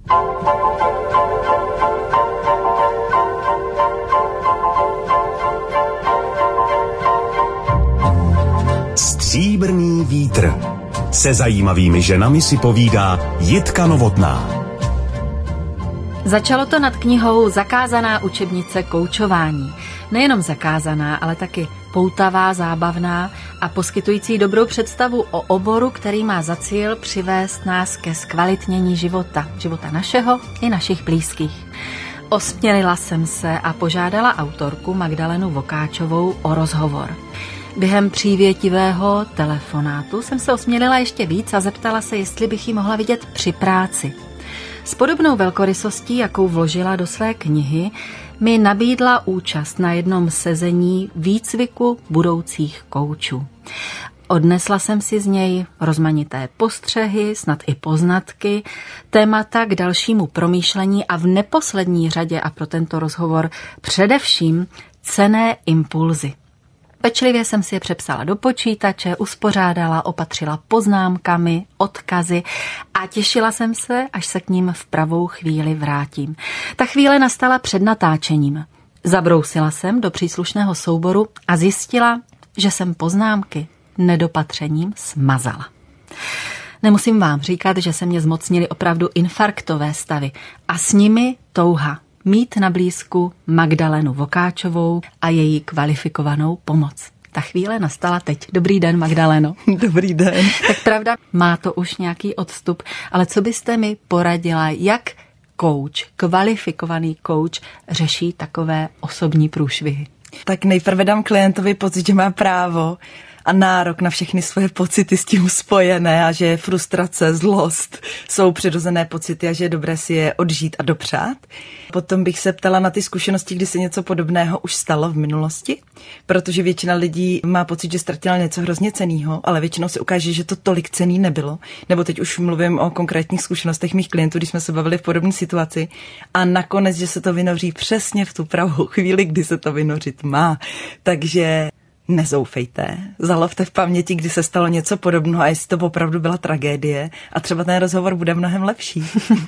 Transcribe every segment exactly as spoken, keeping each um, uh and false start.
Stříbrný vítr. Se zajímavými ženami si povídá Jitka Novotná. Začalo to nad knihou Zakázaná učebnice koučování. Nejenom zakázaná, ale taky poutavá, zábavná a poskytující dobrou představu o oboru, který má za cíl přivést nás ke zkvalitnění života. Života našeho i našich blízkých. Osmělila jsem se a požádala autorku Magdalenu Vokáčovou o rozhovor. Během přívětivého telefonátu jsem se osmělila ještě víc a zeptala se, jestli bych ji mohla vidět při práci. S podobnou velkorysostí, jakou vložila do své knihy, mi nabídla účast na jednom sezení výcviku budoucích koučů. Odnesla jsem si z něj rozmanité postřehy, snad i poznatky, témata k dalšímu promýšlení a v neposlední řadě a pro tento rozhovor především cenné impulzy. Pečlivě jsem si je přepsala do počítače, uspořádala, opatřila poznámkami, odkazy a těšila jsem se, až se k ním v pravou chvíli vrátím. Ta chvíle nastala před natáčením. Zabrousila jsem do příslušného souboru a zjistila, že jsem poznámky nedopatřením smazala. Nemusím vám říkat, že se mě zmocnily opravdu infarktové stavy a s nimi touha mít na blízku Magdalenu Vokáčovou a její kvalifikovanou pomoc. Ta chvíle nastala teď. Dobrý den, Magdaleno. Dobrý den. Tak pravda, má to už nějaký odstup, ale co byste mi poradila, jak kouč, kvalifikovaný kouč řeší takové osobní průšvihy? Tak nejprve dám klientovi pocit, že má právo a nárok na všechny svoje pocity s tím spojené a že frustrace, zlost jsou přirozené pocity a že je dobré si je odžít a dopřát. Potom bych se ptala na ty zkušenosti, kdy se něco podobného už stalo v minulosti, protože většina lidí má pocit, že ztratila něco hrozně cennýho, ale většinou se ukáže, že to tolik cenný nebylo. Nebo teď už mluvím o konkrétních zkušenostech mých klientů, když jsme se bavili v podobné situaci a nakonec, že se to vynoří přesně v tu pravou chvíli, kdy se to vynořit má. Takže nezoufejte, zalovte v paměti, kdy se stalo něco podobného a jestli to opravdu byla tragédie a třeba ten rozhovor bude mnohem lepší.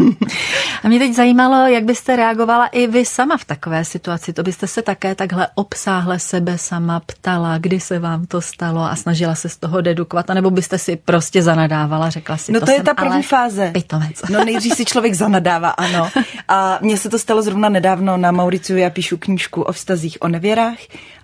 A mě teď zajímalo, jak byste reagovala i vy sama v takové situaci. To byste se také takhle obsáhle sebe sama ptala, kdy se vám to stalo a snažila se z toho dedukovat, anebo byste si prostě zanadávala, řekla si, no to, to je jsem ta první ale fáze. Pitomec. No nejdřív si člověk zanadává, ano. A mně se to stalo zrovna nedávno na Mauriciu, já píšu knížku o vztazích, o nevěrách.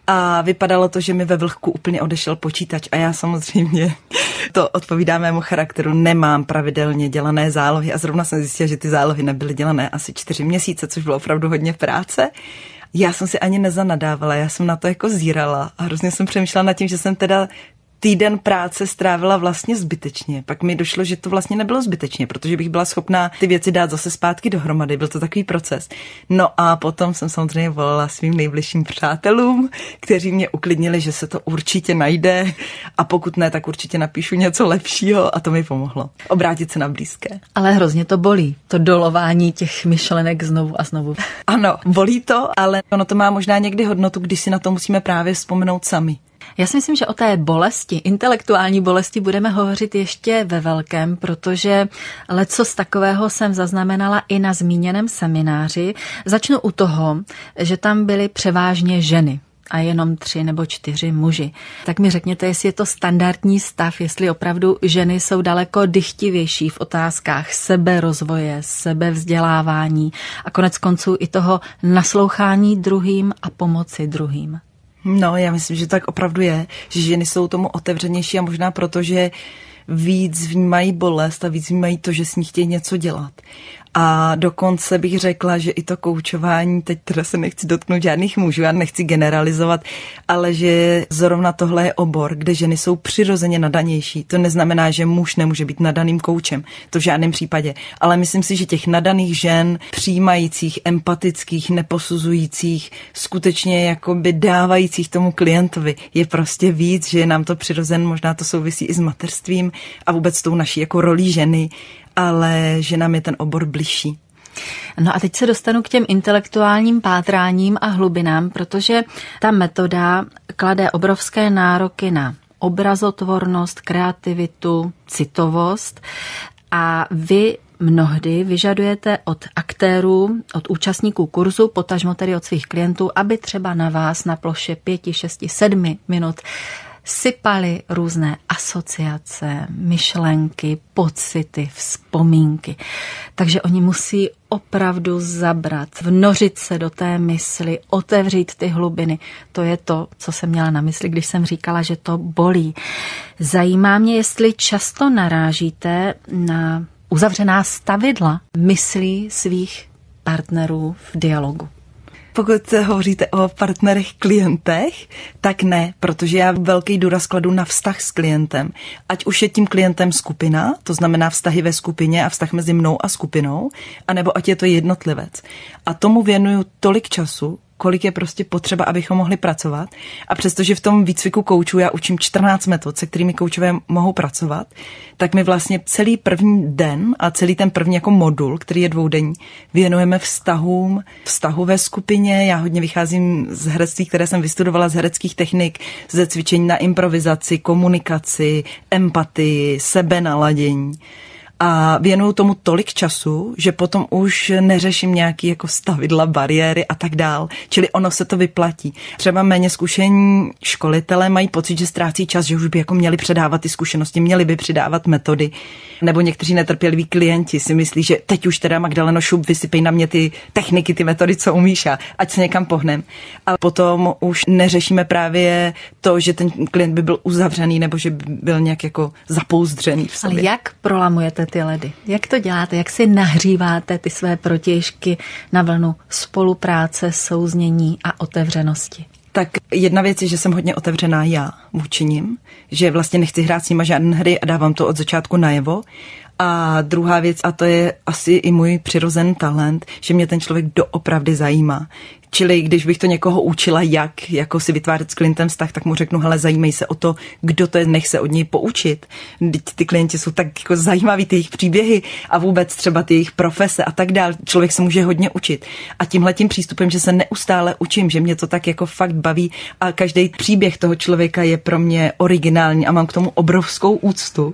A vypadalo to, že mi ve vlhku úplně odešel počítač a já samozřejmě, to odpovídá mému charakteru, nemám pravidelně dělané zálohy a zrovna jsem zjistila, že ty zálohy nebyly dělané asi čtyři měsíce, což bylo opravdu hodně práce. Já jsem si ani nezanadávala, já jsem na to jako zírala a hrozně jsem přemýšlela nad tím, že jsem teda týden práce strávila vlastně zbytečně. Pak mi došlo, že to vlastně nebylo zbytečně, protože bych byla schopná ty věci dát zase zpátky dohromady. Byl to takový proces. No a potom jsem samozřejmě volala svým nejbližším přátelům, kteří mě uklidnili, že se to určitě najde a pokud ne, tak určitě napíšu něco lepšího a to mi pomohlo. Obrátit se na blízké. Ale hrozně to bolí, to dolování těch myšlenek znovu a znovu. Ano, bolí to, ale ono to má možná někdy hodnotu, když si na to musíme právě vzpomenout sami. Já si myslím, že o té bolesti, intelektuální bolesti budeme hovořit ještě ve velkém, protože lecos takového jsem zaznamenala i na zmíněném semináři. Začnu u toho, že tam byly převážně ženy a jenom tři nebo čtyři muži. Tak mi řekněte, jestli je to standardní stav, jestli opravdu ženy jsou daleko dychtivější v otázkách seberozvoje, sebevzdělávání a konec konců i toho naslouchání druhým a pomoci druhým. No, já myslím, že tak opravdu je, že ženy jsou tomu otevřenější a možná proto, že víc vnímají bolest a víc vnímají to, že s ní chtějí něco dělat. A dokonce bych řekla, že i to koučování, teď teda se nechci dotknout žádných mužů, já nechci generalizovat, ale že zrovna tohle je obor, kde ženy jsou přirozeně nadanější. To neznamená, že muž nemůže být nadaným koučem, to v žádném případě. Ale myslím si, že těch nadaných žen, přijímajících, empatických, neposuzujících, skutečně jakoby dávajících tomu klientovi je prostě víc, že je nám to přirozen, možná to souvisí i s mateřstvím a vůbec s tou naší jako rolí ženy, ale že nám je ten obor bližší. No a teď se dostanu k těm intelektuálním pátráním a hlubinám, protože ta metoda klade obrovské nároky na obrazotvornost, kreativitu, citovost a vy mnohdy vyžadujete od aktérů, od účastníků kurzu, potažmo tedy od svých klientů, aby třeba na vás na ploše pěti, šesti, sedmi minut sypali různé asociace, myšlenky, pocity, vzpomínky. Takže oni musí opravdu zabrat, vnořit se do té mysli, otevřít ty hlubiny. To je to, co jsem měla na mysli, když jsem říkala, že to bolí. Zajímá mě, jestli často narážíte na uzavřená stavidla myslí svých partnerů v dialogu. Pokud hovoříte o partnerech, klientech, tak ne, protože já velký důraz kladu na vztah s klientem. Ať už je tím klientem skupina, to znamená vztahy ve skupině a vztah mezi mnou a skupinou, anebo ať je to jednotlivec. A tomu věnuju tolik času, kolik je prostě potřeba, abychom mohli pracovat. A přestože v tom výcviku koučů já učím čtrnáct metod, se kterými koučové mohou pracovat, tak my vlastně celý první den a celý ten první jako modul, který je dvoudenní, věnujeme vztahům, vztahu ve skupině. Já hodně vycházím z herectví, které jsem vystudovala, z hereckých technik, ze cvičení na improvizaci, komunikaci, empatii, sebenaladění. A věnuju tomu tolik času, že potom už neřeším nějaký jako stavidla, bariéry a tak dál. Čili ono se to vyplatí. Třeba méně zkušení školitelé mají pocit, že ztrácí čas, že už by jako měli předávat ty zkušenosti, měli by přidávat metody. Nebo někteří netrpěliví klienti si myslí, že teď už teda Magdaleno šup, vysypej na mě ty techniky, ty metody, co umíš a ať se někam pohnem. A potom už neřešíme právě to, že ten klient by byl uzavřený nebo že by byl nějak jako zapouzdřený v sobě. Ale jak prolamujete ty ledy? Jak to děláte? Jak si nahříváte ty své protějšky na vlnu spolupráce, souznění a otevřenosti? Tak jedna věc je, že jsem hodně otevřená já vůči nim, že vlastně nechci hrát s nima žádné hry a dávám to od začátku najevo. A druhá věc, a to je asi i můj přirozený talent, že mě ten člověk doopravdy zajímá. Čili když bych to někoho učila, jak jako si vytvářet s klientem vztah, tak mu řeknu, hele, zajímej se o to, kdo to je, nech se od něj poučit. Vždyť ty klienti jsou tak jako zajímaví, ty jejich příběhy a vůbec třeba ty jejich profese a tak dál. Člověk se může hodně učit. A tímhletím přístupem, že se neustále učím, že mě to tak jako fakt baví a každý příběh toho člověka je pro mě originální a mám k tomu obrovskou úctu,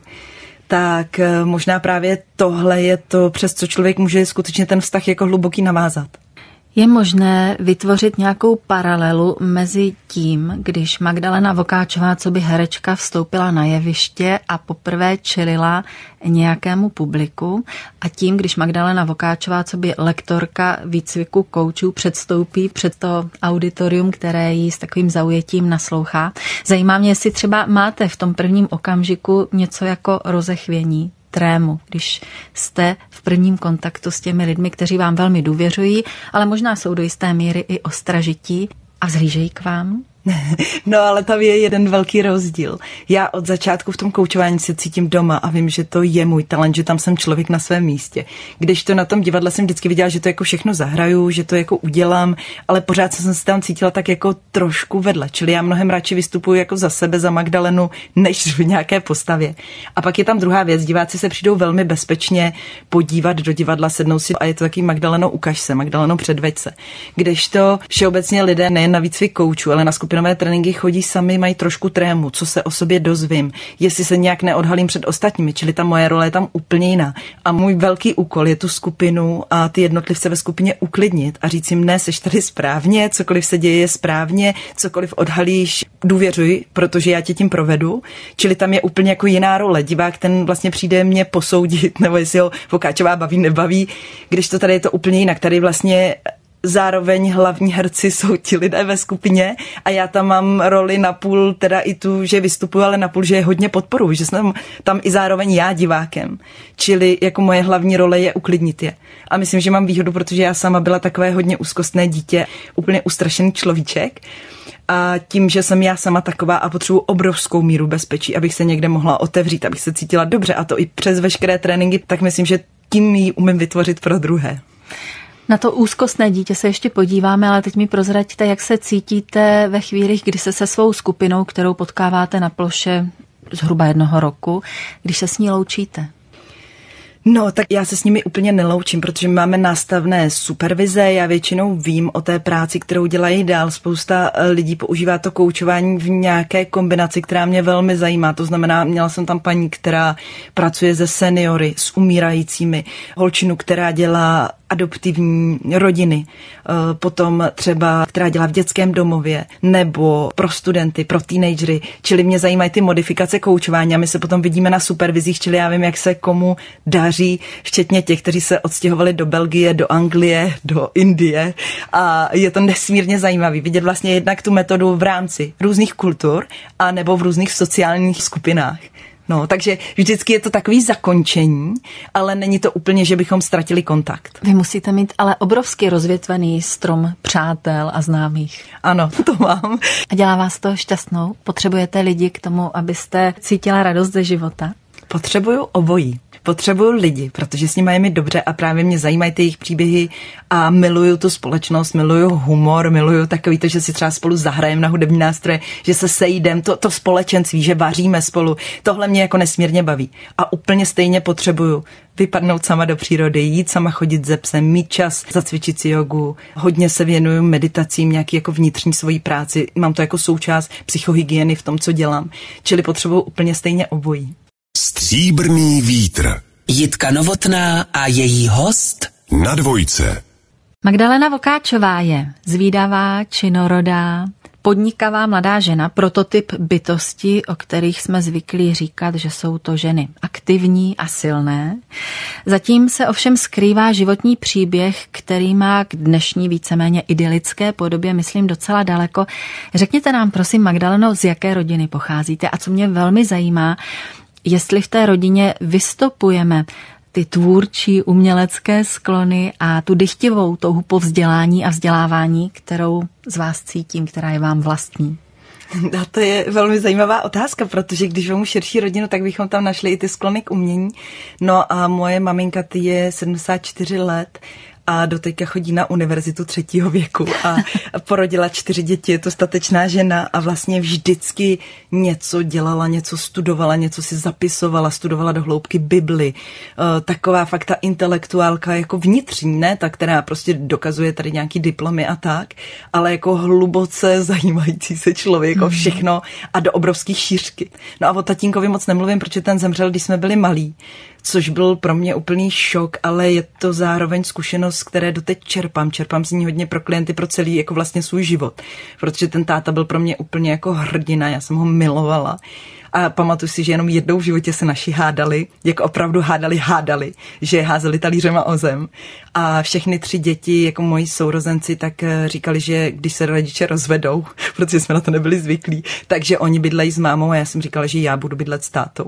tak možná právě tohle je to, přes co člověk může skutečně ten vztah jako hluboký navázat. Je možné vytvořit nějakou paralelu mezi tím, když Magdalena Vokáčová coby herečka vstoupila na jeviště a poprvé čelila nějakému publiku a tím, když Magdalena Vokáčová coby lektorka výcviku koučů předstoupí před to auditorium, které jí s takovým zaujetím naslouchá. Zajímá mě, jestli třeba máte v tom prvním okamžiku něco jako rozechvění, trému, když jste v prvním kontaktu s těmi lidmi, kteří vám velmi důvěřují, ale možná jsou do jisté míry i ostražití a vzhlížejí k vám? No, ale tam je jeden velký rozdíl. Já od začátku v tom koučování se cítím doma a vím, že to je můj talent, že tam jsem člověk na svém místě. Když to na tom divadle jsem vždycky viděla, že to jako všechno zahraju, že to jako udělám, ale pořád jsem se tam cítila tak jako trošku vedle. Čili já mnohem radši vystupuji jako za sebe, za Magdalenu, než v nějaké postavě. A pak je tam druhá věc. Diváci se přijdou velmi bezpečně podívat do divadla, sednou si a je to taky Magdaleno, ukaž se, Magdaleno, předveď se. Kdežto všeobecně lidé nejen na výcvik koučů, ale na skupinové tréninky chodí sami, mají trošku trému, co se o sobě dozvím, jestli se nějak neodhalím před ostatními, čili ta moje role je tam úplně jiná. A můj velký úkol je tu skupinu a ty jednotlivce ve skupině uklidnit a říct jim, ne, seš tady správně, cokoliv se děje je správně, cokoliv odhalíš, důvěřuj, protože já tě tím provedu. Čili tam je úplně jako jiná role. Divák ten vlastně přijde mě posoudit, nebo jestli ho Vokáčová baví, nebaví, když to tady je to úplně jinak. Tady vlastně zároveň hlavní herci jsou ti lidé ve skupině a já tam mám roli napůl, teda i tu, že vystupuji, ale napůl, že je hodně podporuji, že jsem tam i zároveň já divákem. Čili jako moje hlavní role je uklidnit je. A myslím, že mám výhodu, protože já sama byla takové hodně úzkostné dítě, úplně ustrašený človíček. A tím, že jsem já sama taková a potřebuji obrovskou míru bezpečí, abych se někde mohla otevřít, abych se cítila dobře a to i přes veškeré tréninky, tak myslím, že tím ji umím vytvořit pro druhé. Na to úzkostné dítě se ještě podíváme, ale teď mi prozraďte, jak se cítíte ve chvílích, kdy se se svou skupinou, kterou potkáváte na ploše zhruba jednoho roku, když se s ní loučíte. No, tak já se s nimi úplně neloučím, protože máme nástavné supervize, já většinou vím o té práci, kterou dělají dál. Spousta lidí používá to koučování v nějaké kombinaci, která mě velmi zajímá. To znamená, měla jsem tam paní, která pracuje se seniory, s umírajícími, holčinu, která dělá adoptivní rodiny, potom třeba, která dělá v dětském domově, nebo pro studenty, pro teenagery, čili mě zajímají ty modifikace koučování a my se potom vidíme na supervizích, čili já vím, jak se komu daří, včetně těch, kteří se odstěhovali do Belgie, do Anglie, do Indie a je to nesmírně zajímavý vidět vlastně jednak tu metodu v rámci různých kultur a nebo v různých sociálních skupinách. No, takže vždycky je to takový zakončení, ale není to úplně, že bychom ztratili kontakt. Vy musíte mít ale obrovsky rozvětvený strom přátel a známých. Ano, to mám. A dělá vás to šťastnou? Potřebujete lidi k tomu, abyste cítila radost ze života? Potřebuju obojí. Potřebuju lidi, protože s nimi je mi dobře a právě mě zajímají ty jejich příběhy a miluju tu společnost, miluju humor, miluju takový to, že si třeba spolu zahrajeme na hudební nástroje, že se sejdeme, to, to společenství, že vaříme spolu. Tohle mě jako nesmírně baví. A úplně stejně potřebuju vypadnout sama do přírody, jít sama chodit ze psem, mít čas zacvičit si jogu. Hodně se věnuju meditacím, nějaký jako vnitřní svojí práci. Mám to jako součást psychohygieny v tom, co dělám. Čili potřebuju úplně stejně obojí. Stříbrný vítr. Jitka Novotná a její host na Dvojce. Magdalena Vokáčová je zvídavá, činorodá, podnikavá mladá žena, prototyp bytosti, o kterých jsme zvyklí říkat, že jsou to ženy aktivní a silné. Zatím se ovšem skrývá životní příběh, který má k dnešní víceméně idylické podobě, myslím, docela daleko. Řekněte nám, prosím, Magdaleno, z jaké rodiny pocházíte a co mě velmi zajímá, jestli v té rodině vystopujeme ty tvůrčí umělecké sklony a tu dychtivou touhu po vzdělání a vzdělávání, kterou z vás cítím, která je vám vlastní. A to je velmi zajímavá otázka, protože když vemu širší rodinu, tak bychom tam našli i ty sklony k umění. No a moje maminka, ty je sedmdesát čtyři let a doteďka chodí na univerzitu třetího věku a porodila čtyři děti, je to statečná žena a vlastně vždycky něco dělala, něco studovala, něco si zapisovala, studovala do hloubky Bibli. Taková fakt ta intelektuálka jako vnitřní, ne ta, která prostě dokazuje tady nějaký diplomy a tak, ale jako hluboce zajímající se člověk o všechno a do obrovských šířky. No a o tatínkovi moc nemluvím, protože ten zemřel, když jsme byli malí, což byl pro mě úplný šok, ale je to zároveň zkušenost, které doteď čerpám. Čerpám z ní hodně pro klienty, pro celý jako vlastně svůj život. Protože ten táta byl pro mě úplně jako hrdina, já jsem ho milovala. A pamatuju si, že jenom jednou v životě se naši hádali, jako opravdu hádali, hádali, že házeli talířema o zem. A všechny tři děti, jako moji sourozenci, tak říkali, že když se rodiče rozvedou, protože jsme na to nebyli zvyklí, takže oni bydlejí s mámou a já jsem říkala, že já budu bydlet s tátou.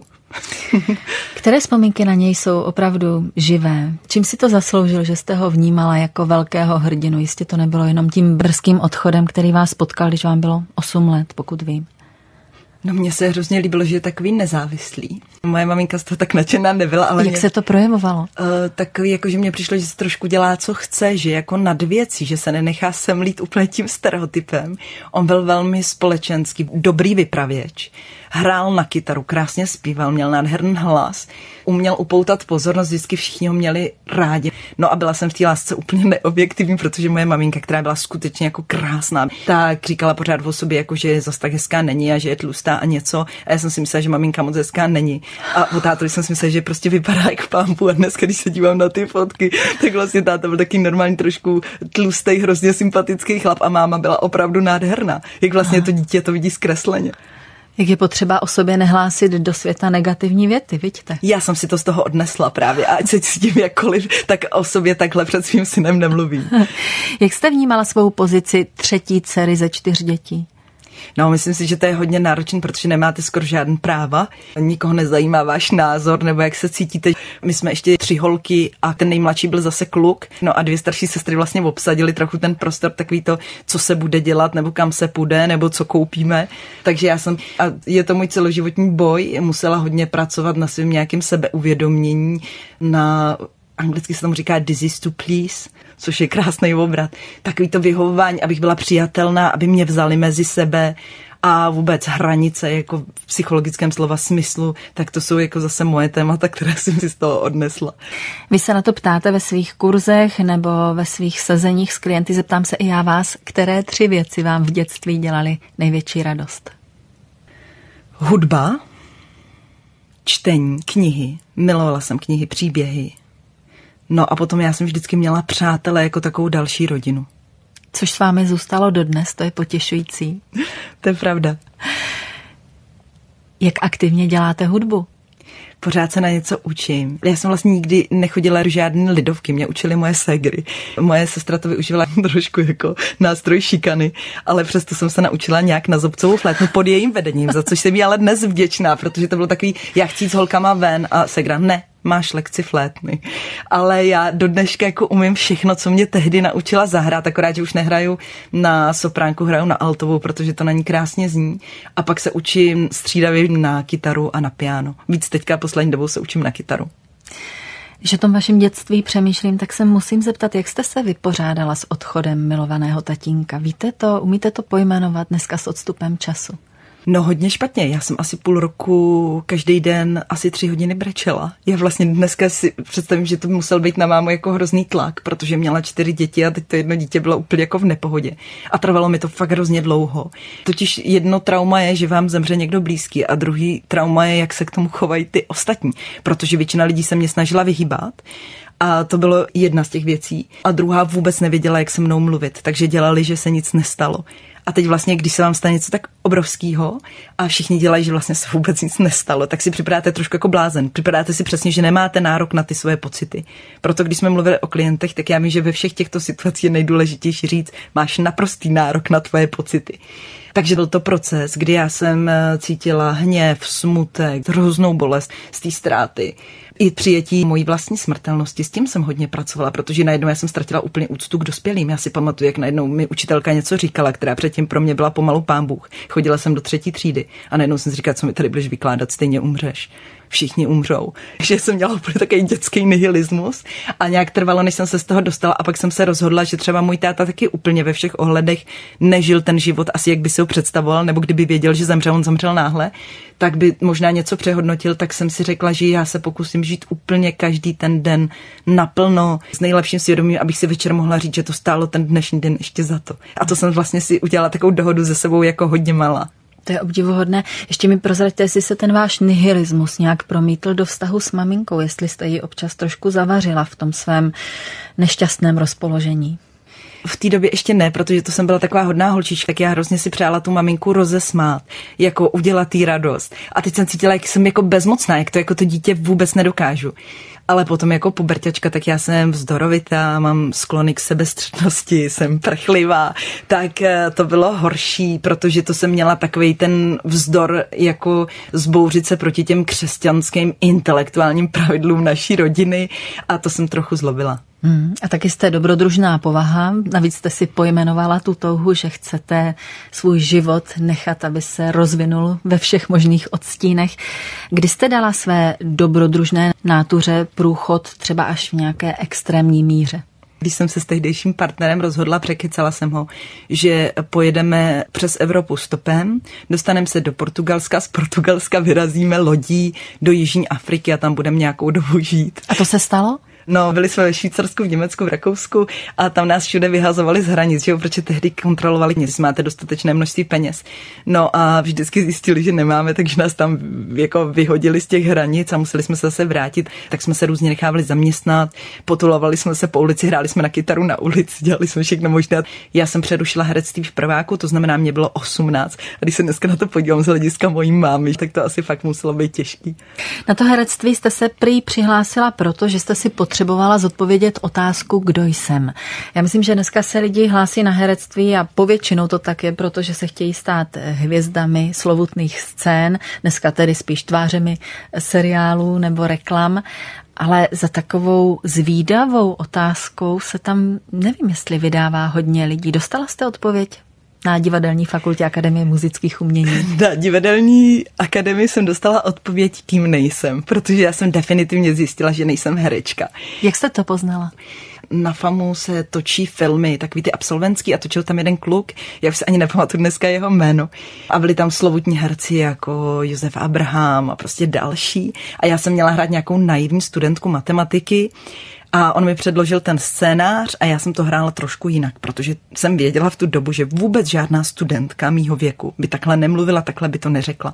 Které vzpomínky na něj jsou opravdu živé? Čím si to zasloužil, že jste ho vnímala jako velkého hrdinu? Jistě to nebylo jenom tím brzkým odchodem, který vás potkal, když vám bylo osm let, pokud vím. No mně se hrozně líbilo, že je takový nezávislý. Moje maminka z toho tak nadšená nebyla, ale... Jak mě, se to projevovalo? Uh, takový, jako že mně přišlo, že se trošku dělá, co chce, že jako nad věcí, že se nenechá semlít úplně tím stereotypem. On byl velmi společenský, dobrý vypravěč. Hrál na kytaru, krásně zpíval, měl nádherný hlas, uměl upoutat pozornost, vždycky všichni ho měli rádi. No a byla jsem v té lásce úplně neobjektivní, protože moje maminka, která byla skutečně jako krásná, tak říkala pořád o sobě, jako že zas tak hezká není a že je tlustá a něco. A já jsem si myslela, že maminka moc hezká není. A o tátovi jsem si myslela, že prostě vypadá jak pámpu a dneska, když se dívám na ty fotky, tak vlastně táta byl taky normální trošku tlustý, hrozně sympatický chlap a máma byla opravdu nádherná. Jak vlastně to dítě to vidí zkresleně. Jak je potřeba o sobě nehlásit do světa negativní věty, vidíte? Já jsem si to z toho odnesla právě a ať se cítím jakkoliv, tak o sobě takhle před svým synem nemluvím. Jak jste vnímala svou pozici třetí dcery ze čtyř dětí? No, myslím si, že to je hodně náročné, protože nemáte skoro žádný práva. Nikoho nezajímá váš názor, nebo jak se cítíte. My jsme ještě tři holky a ten nejmladší byl zase kluk. No a dvě starší sestry vlastně obsadili trochu ten prostor, takový to, co se bude dělat, nebo kam se půjde, nebo co koupíme. Takže já jsem, a je to můj celoživotní boj, musela hodně pracovat na svém nějakém sebeuvědomění, na... Anglicky se tomu říká disease to please, což je krásný obrat. Takový to vyhovování, abych byla přijatelná, aby mě vzali mezi sebe a vůbec hranice jako v psychologickém slova smyslu, tak to jsou jako zase moje témata, které jsem si z toho odnesla. Vy se na to ptáte ve svých kurzech nebo ve svých sezeních s klienty, zeptám se i já vás, které tři věci vám v dětství dělaly největší radost? Hudba, čtení, knihy, milovala jsem knihy, příběhy. No a potom já jsem vždycky měla přátele jako takovou další rodinu. Což s vámi zůstalo dodnes, to je potěšující. To je pravda. Jak aktivně děláte hudbu? Pořád se na něco učím. Já jsem vlastně nikdy nechodila do žádné lidovky, mě učily moje ségry. Moje sestra to využívala trošku jako nástroj šikany, ale přesto jsem se naučila nějak na zobcovou flétnu pod jejím vedením, za což jsem jí ale dnes vděčná, protože to bylo takový, já chci jít s holkama ven a ségra ne. Máš lekci flétny. Ale já do dneška jako umím všechno, co mě tehdy naučila zahrát, akorát, že už nehraju na sopránku, hraju na altovou, protože to na ní krásně zní. A pak se učím střídavě na kytaru a na piano. Víc teďka poslední dobou se učím na kytaru. Když o tom vašem dětství přemýšlím, tak se musím zeptat, jak jste se vypořádala s odchodem milovaného tatínka. Víte to, umíte to pojmenovat dneska s odstupem času? No hodně špatně. Já jsem asi půl roku každý den asi tři hodiny brečela. Já vlastně dneska si představím, že to musel být na mámu jako hrozný tlak, protože měla čtyři děti a teď to jedno dítě bylo úplně jako v nepohodě. A trvalo mi to fakt hrozně dlouho. Totiž jedno trauma je, že vám zemře někdo blízký a druhý trauma je, jak se k tomu chovají ty ostatní, protože většina lidí se mě snažila vyhýbat. A to bylo jedna z těch věcí. A druhá vůbec nevěděla, jak se mnou mluvit, takže dělali, že se nic nestalo. A teď vlastně, když se vám stane něco tak obrovského a všichni dělají, že vlastně se vůbec nic nestalo, tak si připadáte trošku jako blázen. Připadáte si přesně, že nemáte nárok na ty svoje pocity. Proto když jsme mluvili o klientech, tak já vím, že ve všech těchto situacích je nejdůležitější říct, máš naprostý nárok na tvoje pocity. Takže byl to proces, kdy já jsem cítila hněv, smutek, hroznou bolest z té ztráty. I přijetí mojí vlastní smrtelnosti, s tím jsem hodně pracovala, protože najednou já jsem ztratila úplně úctu k dospělým. Já si pamatuju, jak najednou mi učitelka něco říkala, která předtím pro mě byla pomalu pán Bůh. Chodila jsem do třetí třídy a najednou jsem si říkala, co mi tady budeš vykládat, stejně umřeš. Všichni umřou. Takže jsem měla úplně takový dětský nihilismus a nějak trvalo, než jsem se z toho dostala a pak jsem se rozhodla, že třeba můj táta taky úplně ve všech ohledech nežil ten život asi, jak by si ho představoval, nebo kdyby věděl, že zemřel, on zemřel náhle, tak by možná něco přehodnotil, tak jsem si řekla, že já se pokusím žít úplně každý ten den naplno s nejlepším svědomím, abych si večer mohla říct, že to stálo ten dnešní den ještě za to. A to jsem vlastně si udělala takovou dohodu se sebou jako hodně malá. To je obdivuhodné. Ještě mi prozraďte, jestli se ten váš nihilismus nějak promítl do vztahu s maminkou, jestli jste ji občas trošku zavařila v tom svém nešťastném rozpoložení. V té době ještě ne, protože to jsem byla taková hodná holčička, tak já hrozně si přála tu maminku rozesmát, jako udělat jí radost. A teď jsem cítila, jak jsem jako bezmocná, jak to jako to dítě vůbec nedokážu. Ale potom jako puberťačka, tak já jsem vzdorovitá, mám sklony k sebestřednosti, jsem prchlivá, tak to bylo horší, protože to jsem měla takovej ten vzdor jako zbouřit se proti těm křesťanským intelektuálním pravidlům naší rodiny a to jsem trochu zlobila. Hmm, a taky jste dobrodružná povaha, navíc jste si pojmenovala tu touhu, že chcete svůj život nechat, aby se rozvinul ve všech možných odstínech. Kdy jste dala své dobrodružné nátuře průchod třeba až v nějaké extrémní míře? Když jsem se s tehdejším partnerem rozhodla, překecala jsem ho, že pojedeme přes Evropu stopem, dostaneme se do Portugalska, z Portugalska vyrazíme lodí do Jižní Afriky a tam budeme nějakou dobu žít. A to se stalo? No, byli jsme ve Švýcarsku, v Německu, v Rakousku a tam nás všude vyhazovali z hranic, že jo, protože tehdy kontrolovali, jestli máte dostatečné množství peněz. No a vždycky zjistili, že nemáme, takže nás tam jako vyhodili z těch hranic a museli jsme se zase vrátit. Tak jsme se různě nechávali zaměstnat, potulovali jsme se po ulici, hráli jsme na kytaru na ulici, dělali jsme všechno možné. Já jsem přerušila herectví v prváku, to znamená, mě bylo osmnáct. A když se dneska na to podívám z hlediska mojí mámy, tak to asi fakt muselo být těžký. Na to herectví jste se prý přihlásila proto, že jste si potřebovala zodpovědět otázku, kdo jsem. Já myslím, že dneska se lidi hlásí na herectví a povětšinou to tak je, protože se chtějí stát hvězdami slovutných scén, dneska tedy spíš tvářemi seriálů nebo reklam, ale za takovou zvídavou otázkou se tam, nevím, jestli vydává hodně lidí. Dostala jste odpověď? Na Divadelní fakultě Akademie muzických umění. Na Divadelní akademii jsem dostala odpověď, kým nejsem, protože já jsem definitivně zjistila, že nejsem herečka. Jak jste to poznala? Na FAMu se točí filmy, takový ty absolventský a točil tam jeden kluk, já už se ani nepamatuju dneska jeho jméno. A byli tam slovutní herci jako Josef Abraham a prostě další. A já jsem měla hrát nějakou naivní studentku matematiky a on mi předložil ten scénář a já jsem to hrála trošku jinak, protože jsem věděla v tu dobu, že vůbec žádná studentka mýho věku by takhle nemluvila, takhle by to neřekla.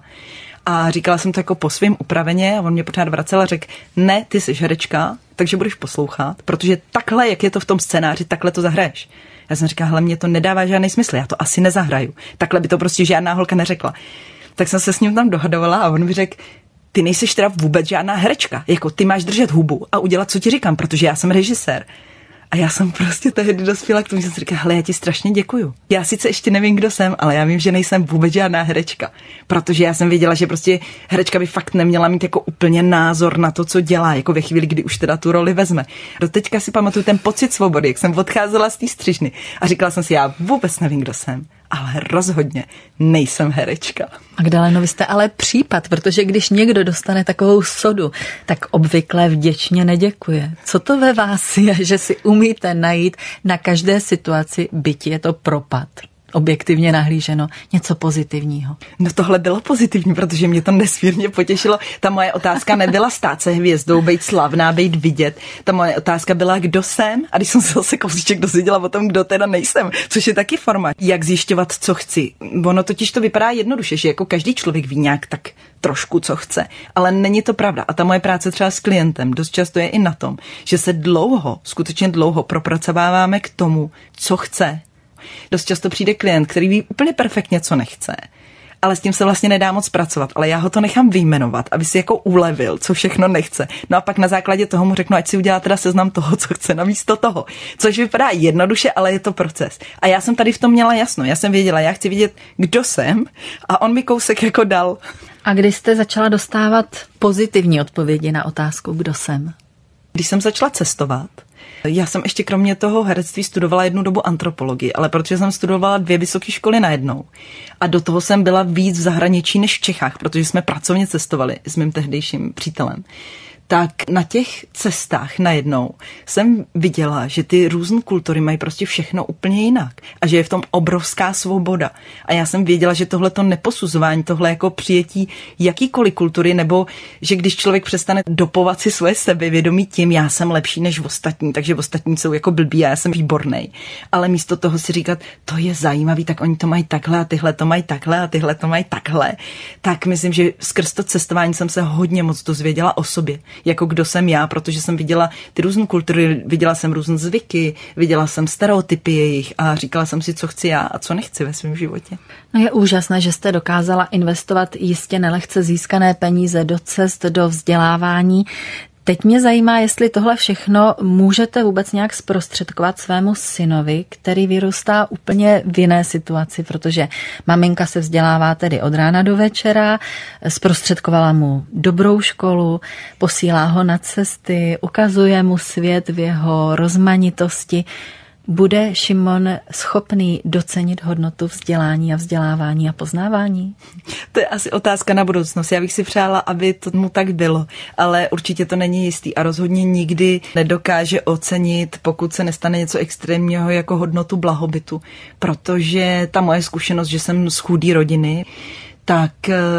A říkala jsem to jako po svým upraveně a on mě pořád vracel a řekl, ne, ty jsi herečka, takže budeš poslouchat, protože takhle, jak je to v tom scénáři, takhle to zahraješ. Já jsem říkala, hele, mě to nedává žádný smysl, já to asi nezahraju. Takhle by to prostě žádná holka neřekla. Tak jsem se s ním tam dohadovala a on mi řekl, ty nejseš teda vůbec žádná herečka, jako ty máš držet hubu a udělat, co ti říkám, protože já jsem režisér. A já jsem prostě tehdy dospěla k tomu, že jsem říkala, hele, já ti strašně děkuju. Já sice ještě nevím, kdo jsem, ale já vím, že nejsem vůbec žádná herečka. Protože já jsem věděla, že prostě herečka by fakt neměla mít jako úplně názor na to, co dělá, jako ve chvíli, kdy už teda tu roli vezme. Doteďka si pamatuju ten pocit svobody, jak jsem odcházela z té střižny a říkala jsem si, já vůbec nevím, kdo jsem, ale rozhodně nejsem herečka. Magdaleno, vy jste ale případ, protože když někdo dostane takovou sodu, tak obvykle vděčně neděkuje. Co to ve vás je, že si umíte najít na každé situaci, byť je to propad? Objektivně nahlíženo, něco pozitivního. No tohle bylo pozitivní, protože mě to nesmírně potěšilo. Ta moje otázka nebyla stát se hvězdou, být slavná, být vidět. Ta moje otázka byla, kdo jsem? A když jsem se zase kousíček dozvěděla o tom, kdo teda nejsem, což je taky forma, jak zjišťovat, co chci. Ono totiž to vypadá jednoduše, že jako každý člověk ví nějak tak trošku, co chce. Ale není to pravda. A ta moje práce třeba s klientem dost často je i na tom, že se dlouho, skutečně dlouho propracováváme k tomu, co chce. Dost často přijde klient, který ví úplně perfektně, co nechce, ale s tím se vlastně nedá moc pracovat, ale já ho to nechám vyjmenovat, aby si jako ulevil, co všechno nechce. No a pak na základě toho mu řeknu, ať si udělá teda seznam toho, co chce namísto toho. Což vypadá jednoduše, ale je to proces. A já jsem tady v tom měla jasno. Já jsem věděla, já chci vidět, kdo jsem, a on mi kousek jako dal. A kdy jste začala dostávat pozitivní odpovědi na otázku, kdo jsem? Když jsem začala cestovat, já jsem ještě kromě toho herectví studovala jednu dobu antropologii, ale protože jsem studovala dvě vysoké školy najednou a do toho jsem byla víc v zahraničí než v Čechách, protože jsme pracovně cestovali s mým tehdejším přítelem, tak na těch cestách najednou jsem viděla, že ty různé kultury mají prostě všechno úplně jinak a že je v tom obrovská svoboda. A já jsem věděla, že tohleto neposuzování, tohle jako přijetí jakýkoliv kultury, nebo že když člověk přestane dopovat si svoje sebevědomí tím, já jsem lepší než ostatní, takže ostatní jsou jako blbí a já jsem výbornej. Ale místo toho si říkat, to je zajímavý, tak oni to mají takhle a tyhle to mají takhle a tyhle to mají takhle. Tak myslím, že skrz to cestování jsem se hodně moc dozvěděla o sobě. Jako kdo jsem já, protože jsem viděla ty různé kultury, viděla jsem různé zvyky, viděla jsem stereotypy jejich a říkala jsem si, co chci já a co nechci ve svém životě. No je úžasné, že jste dokázala investovat jistě nelehce získané peníze do cest, do vzdělávání. Teď mě zajímá, jestli tohle všechno můžete vůbec nějak zprostředkovat svému synovi, který vyrůstá úplně v jiné situaci, protože maminka se vzdělává tedy od rána do večera, zprostředkovala mu dobrou školu, posílá ho na cesty, ukazuje mu svět v jeho rozmanitosti. Bude Šimon schopný docenit hodnotu vzdělání a vzdělávání a poznávání? To je asi otázka na budoucnost. Já bych si přála, aby to mu tak bylo, ale určitě to není jistý a rozhodně nikdy nedokáže ocenit, pokud se nestane něco extrémního jako hodnotu blahobytu, protože ta moje zkušenost, že jsem z chudé rodiny, tak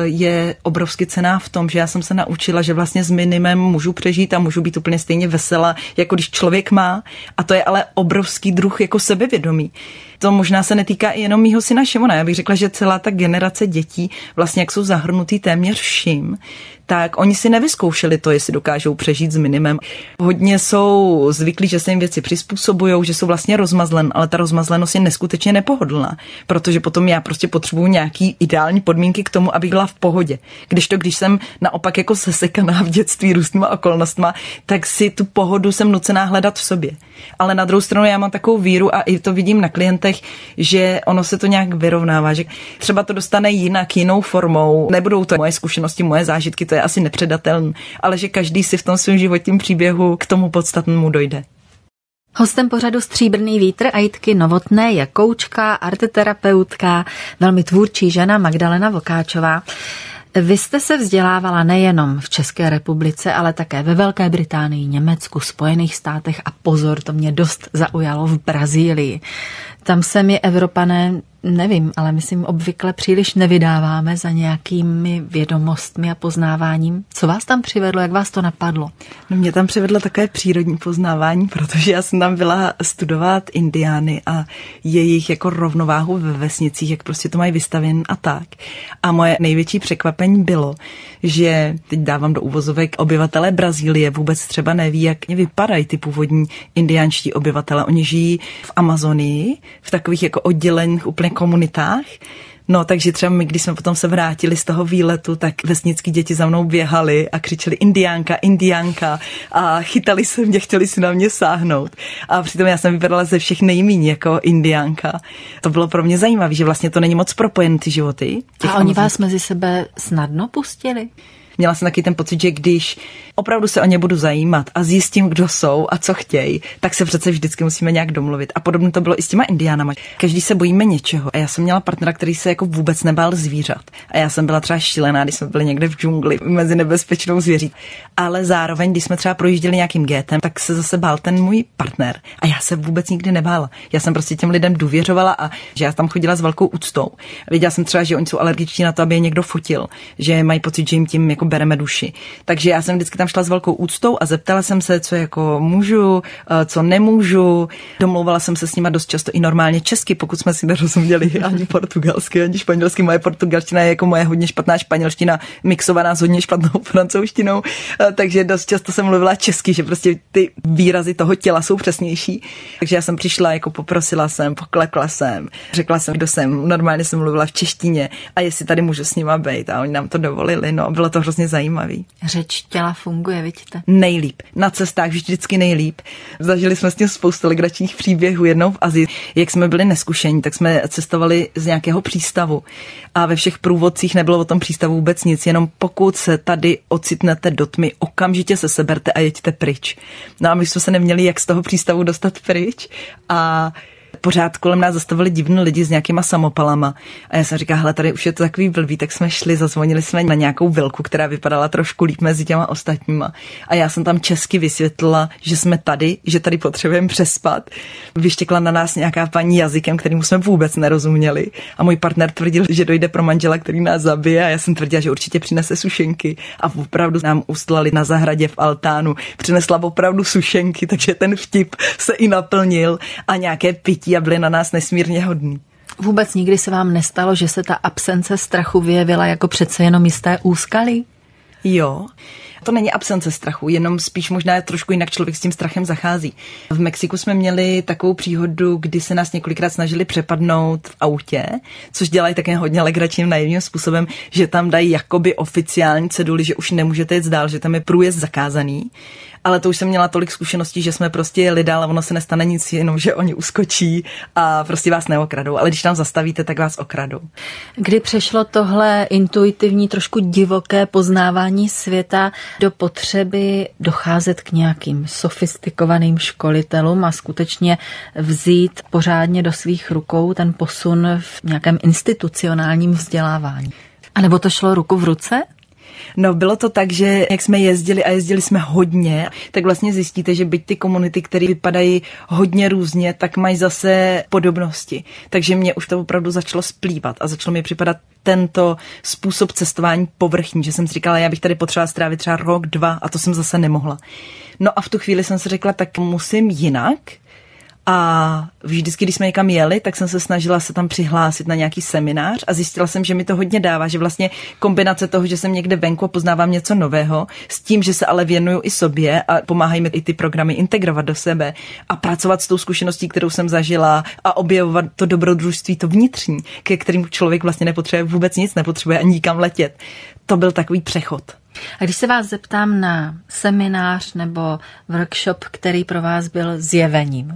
je obrovsky cenná v tom, že já jsem se naučila, že vlastně s minimem můžu přežít a můžu být úplně stejně veselá, jako když člověk má. A to je ale obrovský druh jako sebevědomí. To možná se netýká i jenom mýho syna Šimona. Já bych řekla, že celá ta generace dětí, vlastně jak jsou zahrnutý téměř vším, tak oni si nevyzkoušeli to, jestli dokážou přežít s minimem. Hodně jsou zvyklí, že se jim věci přizpůsobujou, že jsou vlastně rozmazlen, ale ta rozmazlenost je neskutečně nepohodlná, protože potom já prostě potřebuju nějaký ideální podmínky k tomu, abych byla v pohodě. Když to, když jsem naopak jako sesekaná v dětství různýma okolnostma, tak si tu pohodu jsem nucená hledat v sobě. Ale na druhou stranu já mám takovou víru a i to vidím na klientech, že ono se to nějak vyrovnává, že třeba to dostane jinak, jinou formou. Nebudou to moje zkušenosti, moje zážitky, to je asi nepředatelné, ale že každý si v tom svém životním příběhu k tomu podstatnému dojde. Hostem pořadu Stříbrný vítr a Jitky Novotné je koučka, arteterapeutka, velmi tvůrčí žena Magdalena Vokáčová. Vy jste se vzdělávala nejenom v České republice, ale také ve Velké Británii, Německu, Spojených státech a pozor, to mě dost zaujalo, v Brazílii. Tam se my Evropané, nevím, ale myslím, obvykle příliš nevydáváme za nějakými vědomostmi a poznáváním. Co vás tam přivedlo, jak vás to napadlo? No mě tam přivedlo takové přírodní poznávání, protože já jsem tam byla studovat indiány a jejich jako rovnováhu ve vesnicích, jak prostě to mají vystavěn a tak. A moje největší překvapení bylo, že teď dávám do uvozovek, obyvatelé Brazílie vůbec třeba neví, jak vypadají ty původní indiánští obyvatele. Oni žijí v Amazonii, v takových jako oddělených úplně komunitách. No, takže třeba my, když jsme potom se vrátili z toho výletu, tak vesnický děti za mnou běhali a křičeli indiánka, indiánka a chytali se mě, chtěli si na mě sáhnout. A přitom já jsem vypadala ze všech nejmíň jako indiánka. To bylo pro mě zajímavé, že vlastně to není moc propojené ty životy. A oni vás mezi sebe snadno pustili? Měla jsem taky ten pocit, že když opravdu se o ně budu zajímat a zjistím, kdo jsou a co chtějí, tak se přece vždycky musíme nějak domluvit. A podobně to bylo i s těma indiánama. Každý se bojíme něčeho. A já jsem měla partnera, který se jako vůbec nebál zvířat. A já jsem byla třeba šílená, když jsme byli někde v džungli mezi nebezpečnou zvěří. Ale zároveň, když jsme třeba projížděli nějakým gétem, tak se zase bál ten můj partner. A já se vůbec nikdy nebála. Já jsem prostě těm lidem důvěřovala a že já tam chodila s velkou úctou. Věděla jsem třeba, že oni jsou alergičtí na to, aby je někdo fotil, že mají pocit, že jim tím jako bereme duši. Takže já jsem vždycky tam šla s velkou úctou a zeptala jsem se, co jako můžu, co nemůžu. Domlouvala jsem se s nima dost často i normálně česky, pokud jsme si nerozuměli ani portugalsky, ani španělsky. Moje portugalština je jako moje hodně špatná španělština, mixovaná s hodně špatnou francouzštinou, takže dost často jsem mluvila česky, že prostě ty výrazy toho těla jsou přesnější. Takže já jsem přišla, jako poprosila jsem, poklekla jsem, řekla jsem, kdo jsem, normálně jsem mluvila v češtině a jestli tady můžu s nima být a oni nám to dovolili, no, bylo to hrozně zajímavý. Řeč těla funguje, vidíte? Nejlíp. Na cestách vždycky nejlíp. Zažili jsme s tím spoustu legračních příběhů. Jednou v Asii, jak jsme byli neskušení, tak jsme cestovali z nějakého přístavu a ve všech průvodcích nebylo o tom přístavu vůbec nic, jenom pokud se tady ocitnete do tmy, okamžitě se seberte a jeďte pryč. No a my jsme se neměli jak z toho přístavu dostat pryč a pořád kolem nás zastavili divní lidi s nějakýma samopalama. A já jsem říkala, hele, tady už je to takový blbý, tak jsme šli, zazvonili jsme na nějakou vilku, která vypadala trošku líp mezi těma ostatníma. A já jsem tam česky vysvětlila, že jsme tady, že tady potřebujeme přespat. Vyštěkla na nás nějaká paní jazykem, kterýmu jsme vůbec nerozuměli. A můj partner tvrdil, že dojde pro manžela, který nás zabije. A já jsem tvrdila, že určitě přinese sušenky. A opravdu nám ustlali na zahradě v altánu. Přinesla opravdu sušenky, takže ten vtip se i naplnil a nějaké pití a byli na nás nesmírně hodní. Vůbec nikdy se vám nestalo, že se ta absence strachu vyjevila jako přece jenom jisté úskalí? Jo, to není absence strachu, jenom spíš možná trošku jinak člověk s tím strachem zachází. V Mexiku jsme měli takovou příhodu, kdy se nás několikrát snažili přepadnout v autě, což dělají také hodně legračním naivním způsobem, že tam dají jakoby oficiální ceduly, že už nemůžete jet dál, že tam je průjezd zakázaný. Ale to už jsem měla tolik zkušeností, že jsme prostě jeli dál a ono se nestane nic, jenom že oni uskočí a prostě vás neokradou. Ale když tam zastavíte, tak vás okradou. Kdy přešlo tohle intuitivní, trošku divoké poznávání světa do potřeby docházet k nějakým sofistikovaným školitelům a skutečně vzít pořádně do svých rukou ten posun v nějakém institucionálním vzdělávání? A nebo to šlo ruku v ruce? No, bylo to tak, že jak jsme jezdili a jezdili jsme hodně, tak vlastně zjistíte, že byť ty komunity, které vypadají hodně různě, tak mají zase podobnosti. Takže mě už to opravdu začalo splývat a začalo mi připadat tento způsob cestování povrchní, že jsem si říkala, já bych tady potřebovala strávit třeba rok, dva a to jsem zase nemohla. No a v tu chvíli jsem si řekla, tak musím jinak. A vždycky, když jsme někam jeli, tak jsem se snažila se tam přihlásit na nějaký seminář a zjistila jsem, že mi to hodně dává, že vlastně kombinace toho, že jsem někde venku a poznávám něco nového, s tím, že se ale věnuju i sobě a pomáhají mi i ty programy integrovat do sebe a pracovat s tou zkušeností, kterou jsem zažila a objevovat to dobrodružství, to vnitřní, ke kterému člověk vlastně nepotřebuje vůbec nic, nepotřebuje ani nikam letět. To byl takový přechod. A když se vás zeptám na seminář nebo workshop, který pro vás byl zjevením,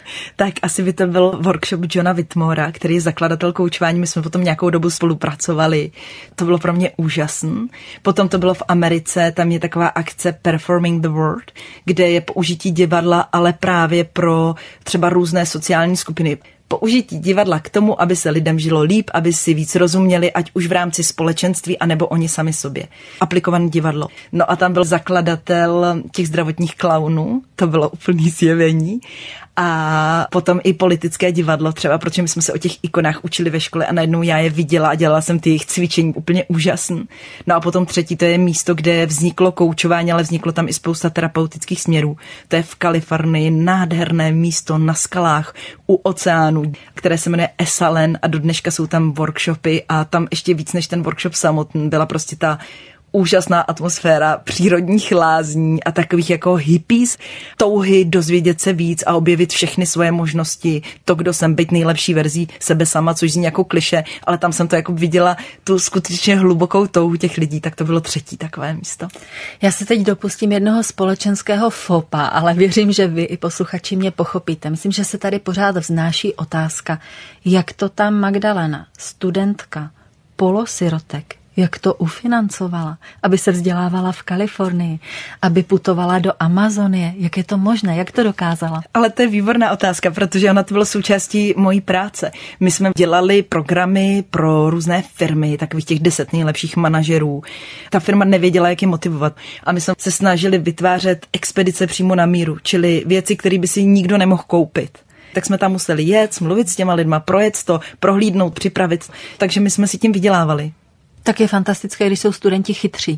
Tak asi by to byl workshop Johna Whitmora, který je zakladatel koučování. My jsme potom nějakou dobu spolupracovali. To bylo pro mě úžasné. Potom to bylo v Americe, tam je taková akce Performing the World, kde je použití divadla, ale právě pro třeba různé sociální skupiny. Použití divadla k tomu, aby se lidem žilo líp, aby si víc rozuměli, ať už v rámci společenství, anebo oni sami sobě. Aplikované divadlo. No a tam byl zakladatel těch zdravotních klaunů, to bylo úplný zjevení. A potom i politické divadlo třeba, protože my jsme se o těch ikonách učili ve škole a najednou já je viděla a dělala jsem ty jejich cvičení úplně úžasný. No a potom třetí, to je místo, kde vzniklo koučování, ale vzniklo tam i spousta terapeutických směrů. To je v Kalifornii, nádherné místo na skalách u oceánu, které se jmenuje Esalen a do dneška jsou tam workshopy a tam ještě víc než ten workshop samotný byla prostě ta úžasná atmosféra přírodních lázní a takových jako hippies, touhy dozvědět se víc a objevit všechny svoje možnosti, to, kdo jsem, být nejlepší verzí sebe sama, což zní jako kliše, ale tam jsem to jako viděla tu skutečně hlubokou touhu těch lidí, tak to bylo třetí takové místo. Já se teď dopustím jednoho společenského fopa, ale věřím, že vy i posluchači mě pochopíte. Myslím, že se tady pořád vznáší otázka, jak to tam Magdalena, studentka, polosirotek, jak to ufinancovala, aby se vzdělávala v Kalifornii, aby putovala do Amazonie. Jak je to možné? Jak to dokázala? Ale to je výborná otázka, protože ona to byla součástí mojí práce. My jsme dělali programy pro různé firmy, takových těch deset nejlepších manažerů. Ta firma nevěděla, jak je motivovat. A my jsme se snažili vytvářet expedice přímo na míru, čili věci, které by si nikdo nemohl koupit. Tak jsme tam museli jet, mluvit s těma lidma, projet to, prohlídnout, připravit. Takže my jsme si tím vydělávali. Tak je fantastické, když jsou studenti chytří.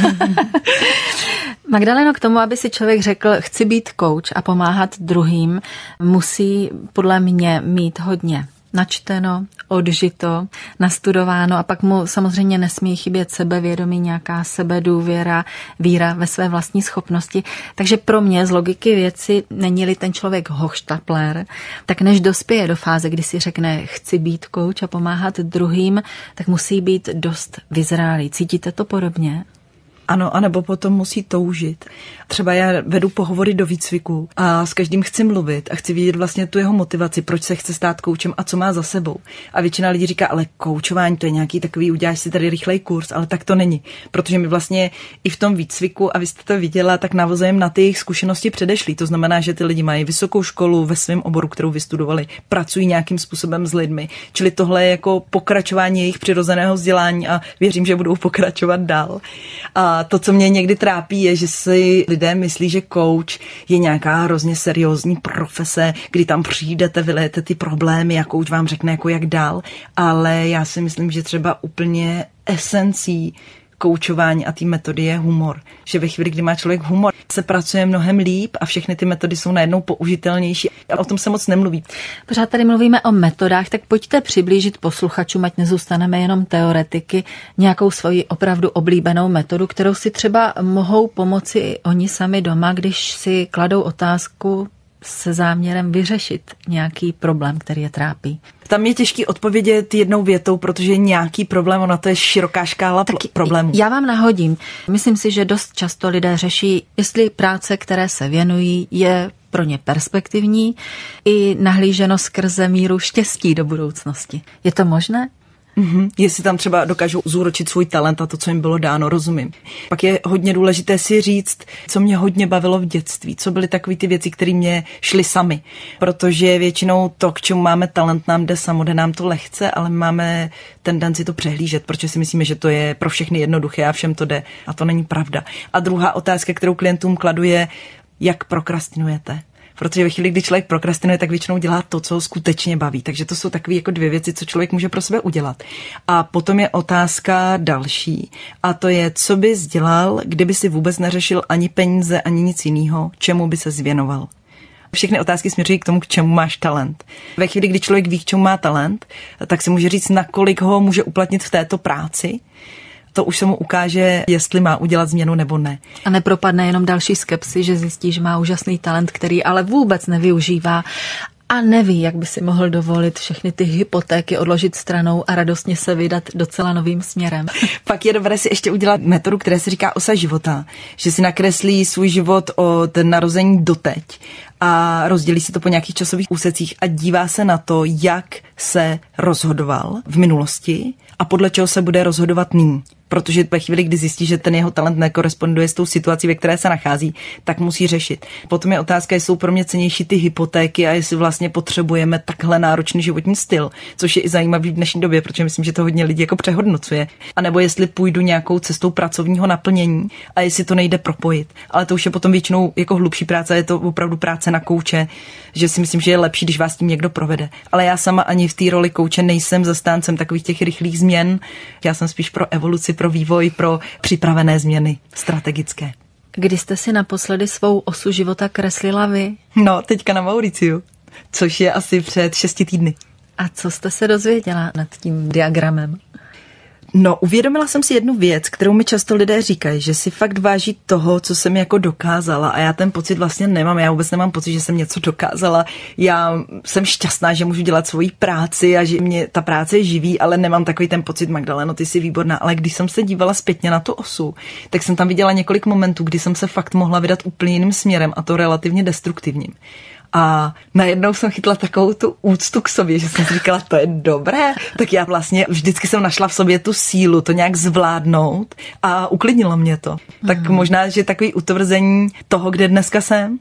Magdaleno, k tomu, aby si člověk řekl, chci být coach a pomáhat druhým, musí podle mě mít hodně načteno, odžito, nastudováno a pak mu samozřejmě nesmí chybět sebevědomí, nějaká sebedůvěra, víra ve své vlastní schopnosti. Takže pro mě z logiky věci, není-li ten člověk hochštapler, tak než dospěje do fáze, kdy si řekne, chci být coach a pomáhat druhým, tak musí být dost vyzrálý. Cítíte to podobně? Ano, anebo potom musí toužit. Třeba já vedu pohovory do výcviku a s každým chci mluvit a chci vidět vlastně tu jeho motivaci, proč se chce stát koučem a co má za sebou. A většina lidí říká, ale koučování to je nějaký takový, uděláš si tady rychlej kurz, ale tak to není. Protože my vlastně i v tom výcviku, a vy jste to viděla, tak navazujeme na ty jejich zkušenosti předešlý. To znamená, že ty lidi mají vysokou školu ve svém oboru, kterou vystudovali, pracují nějakým způsobem s lidmi. Čili tohle je jako pokračování jejich přirozeného vzdělání a věřím, že budou pokračovat dál. A to, co mě někdy trápí, je, že si lidé myslí, že coach je nějaká hrozně seriózní profese, kdy tam přijdete, vylejete ty problémy a coach vám řekne, jako jak dál, ale já si myslím, že třeba úplně esencí koučování a té metody je humor. Že ve chvíli, kdy má člověk humor, se pracuje mnohem líp a všechny ty metody jsou najednou použitelnější. A o tom se moc nemluví. Pořád tady mluvíme o metodách, tak pojďte přiblížit posluchačům, ať nezůstaneme jenom teoretiky, nějakou svoji opravdu oblíbenou metodu, kterou si třeba mohou pomoci i oni sami doma, když si kladou otázku se záměrem vyřešit nějaký problém, který je trápí. Tam je těžký odpovědět jednou větou, protože nějaký problém, ona to je široká škála Taky problémů. Já vám nahodím. Myslím si, že dost často lidé řeší, jestli práce, které se věnují, je pro ně perspektivní i nahlíženo skrze míru štěstí do budoucnosti. Je to možné? Mm-hmm. Jestli tam třeba dokážou zúročit svůj talent a to, co jim bylo dáno, rozumím. Pak je hodně důležité si říct, co mě hodně bavilo v dětství, co byly takové ty věci, které mě šly sami. Protože většinou to, k čemu máme talent, nám jde samo, jde nám to lehce, ale máme tendenci to přehlížet, protože si myslíme, že to je pro všechny jednoduché a všem to jde. A to není pravda. A druhá otázka, kterou klientům kladu, je, jak prokrastinujete. Protože ve chvíli, kdy člověk prokrastinuje, tak většinou dělá to, co ho skutečně baví. Takže to jsou takové jako dvě věci, co člověk může pro sebe udělat. A potom je otázka další. A to je, co bys dělal, kdyby si vůbec neřešil ani peníze, ani nic jiného, čemu by se zvěnoval. Všechny otázky směřují k tomu, k čemu máš talent. Ve chvíli, kdy člověk ví, k čemu má talent, tak si může říct, nakolik ho může uplatnit v této práci. To už se mu ukáže, jestli má udělat změnu nebo ne. A nepropadne jenom další skepsi, že zjistí, že má úžasný talent, který ale vůbec nevyužívá. a neví, jak by si mohl dovolit všechny ty hypotéky odložit stranou a radostně se vydat docela novým směrem. Pak je dobré si ještě udělat metodu, která se říká osa života, že si nakreslí svůj život od narození doteď a rozdělí si to po nějakých časových úsecích a dívá se na to, jak se rozhodoval v minulosti a podle čeho se bude rozhodovat nyní. Protože ve chvíli, kdy zjistí, že ten jeho talent nekoresponduje s tou situací, ve které se nachází, tak musí řešit. Potom je otázka, jestli jsou pro mě cennější ty hypotéky a jestli vlastně potřebujeme takhle náročný životní styl, což je i zajímavý v dnešní době, protože myslím, že to hodně lidí jako přehodnocuje. A nebo jestli půjdu nějakou cestou pracovního naplnění a jestli to nejde propojit. Ale to už je potom většinou jako hlubší práce, je to opravdu práce na kouče, že si myslím, že je lepší, když vás tím někdo provede. Ale já sama ani v té roli kouče nejsem zastáncem takových těch rychlých změn. Já jsem spíš pro evoluci, pro vývoj, pro připravené změny strategické. Kdy jste si naposledy svou osu života kreslila vy? No, teďka na Mauriciu, což je asi před šesti týdny. A co jste se dozvěděla nad tím diagramem? No, uvědomila jsem si jednu věc, kterou mi často lidé říkají, že si fakt váží toho, co jsem jako dokázala a já ten pocit vlastně nemám, já vůbec nemám pocit, že jsem něco dokázala. Já jsem šťastná, že můžu dělat svoji práci a že mě ta práce živí, ale nemám takový ten pocit, Magdaleno, ty jsi výborná, ale když jsem se dívala zpětně na tu osu, tak jsem tam viděla několik momentů, kdy jsem se fakt mohla vydat úplně jiným směrem a to relativně destruktivním. A najednou jsem chytla takovou tu úctu k sobě, že jsem si říkala, to je dobré. Tak já vlastně vždycky jsem našla v sobě tu sílu to nějak zvládnout a uklidnilo mě to. Tak mm. možná, že takový utvrzení toho, kde dneska jsem.